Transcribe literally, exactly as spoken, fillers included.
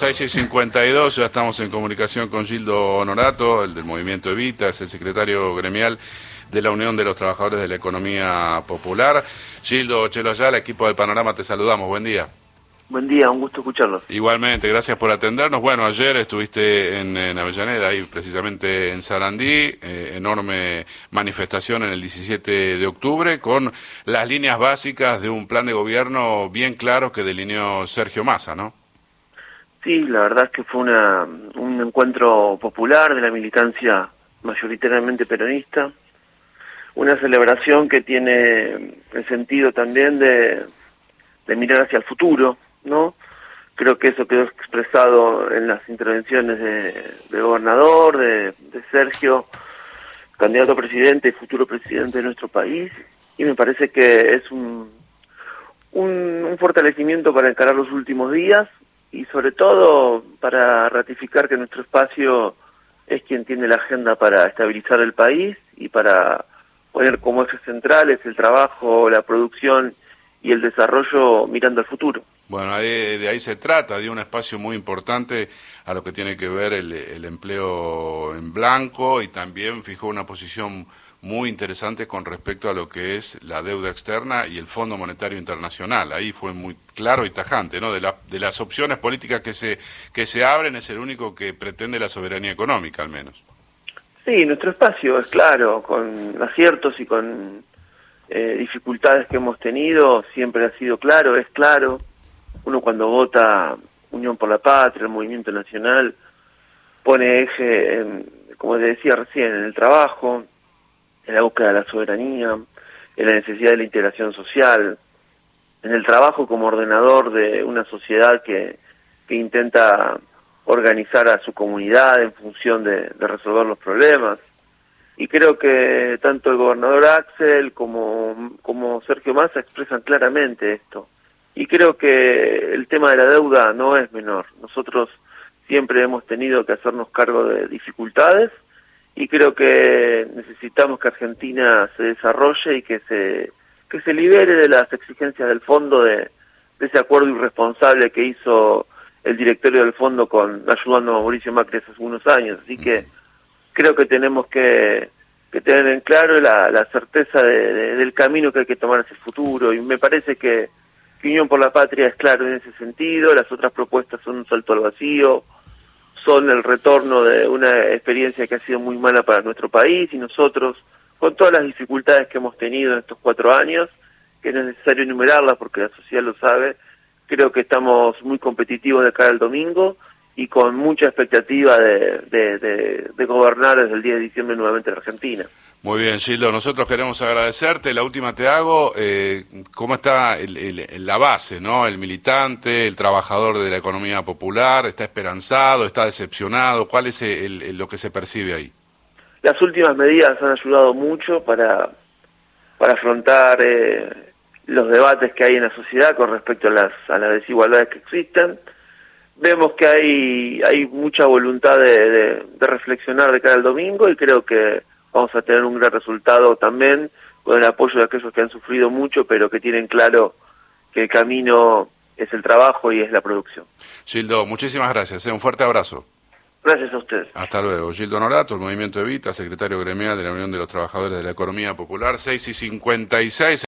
seis y cincuenta y dos, ya estamos en comunicación con Gildo Honorato, el del Movimiento Evita, es el secretario gremial de la Unión de los Trabajadores de la Economía Popular. Gildo, Chelo Ayala, equipo del Panorama, te saludamos, buen día. Buen día, un gusto escucharlos. Igualmente, gracias por atendernos. Bueno, ayer estuviste en, en Avellaneda, ahí precisamente en Sarandí, eh, enorme manifestación en el diecisiete de octubre, con las líneas básicas de un plan de gobierno bien claro que delineó Sergio Massa, ¿no? Sí, la verdad es que fue una, un encuentro popular de la militancia mayoritariamente peronista, una celebración que tiene el sentido también de, de mirar hacia el futuro, ¿no? Creo que eso quedó expresado en las intervenciones de, de gobernador, de, de Sergio, candidato a presidente y futuro presidente de nuestro país, y me parece que es un, un, un fortalecimiento para encarar los últimos días y sobre todo para ratificar que nuestro espacio es quien tiene la agenda para estabilizar el país y para poner como ejes centrales el trabajo, la producción y el desarrollo mirando al futuro. Bueno, ahí, de ahí se trata, de un espacio muy importante a lo que tiene que ver el, el empleo en blanco, y también fijó una posición muy interesante con respecto a lo que es la deuda externa y el Fondo Monetario Internacional. Ahí fue muy claro y tajante, ¿no? De, la, de las opciones políticas que se, que se abren, es el único que pretende la soberanía económica, al menos. Sí, nuestro espacio es claro, con aciertos y con eh, dificultades que hemos tenido, siempre ha sido claro, es claro. Uno cuando vota Unión por la Patria, el Movimiento Nacional, pone eje, en, como te decía recién, en el trabajo, en la búsqueda de la soberanía, en la necesidad de la integración social, en el trabajo como ordenador de una sociedad que, que intenta organizar a su comunidad en función de, de resolver los problemas. Y creo que tanto el gobernador Axel como, como Sergio Massa expresan claramente esto. Y creo que el tema de la deuda no es menor. Nosotros siempre hemos tenido que hacernos cargo de dificultades y creo que necesitamos que Argentina se desarrolle y que se que se libere de las exigencias del fondo, de, de ese acuerdo irresponsable que hizo el directorio del fondo con ayudando a Mauricio Macri hace unos años. Así que creo que tenemos que, que tener en claro la, la certeza de, de, del camino que hay que tomar hacia el futuro, y me parece que Unión por la Patria es claro en ese sentido. Las otras propuestas son un salto al vacío, son el retorno de una experiencia que ha sido muy mala para nuestro país, y nosotros, con todas las dificultades que hemos tenido en estos cuatro años, que no es necesario enumerarlas porque la sociedad lo sabe, creo que estamos muy competitivos de cara al domingo y con mucha expectativa de, de, de, de gobernar desde el diez de diciembre nuevamente en Argentina. Muy bien, Gildo, nosotros queremos agradecerte. La última te hago, eh, ¿cómo está el, el, la base, ¿no? El militante, el trabajador de la economía popular, ¿está esperanzado, está decepcionado? ¿Cuál es el, el, lo que se percibe ahí? Las últimas medidas han ayudado mucho para, para afrontar eh, los debates que hay en la sociedad con respecto a las, a las desigualdades que existen. Vemos que hay, hay mucha voluntad de, de, de reflexionar de cara al domingo, y creo que vamos a tener un gran resultado también con el apoyo de aquellos que han sufrido mucho, pero que tienen claro que el camino es el trabajo y es la producción. Gildo, muchísimas gracias, ¿eh? Un fuerte abrazo. Gracias a ustedes. Hasta luego. Gildo Honorato, el Movimiento Evita, secretario gremial de la Unión de los Trabajadores de la Economía Popular, seis y cincuenta y seis.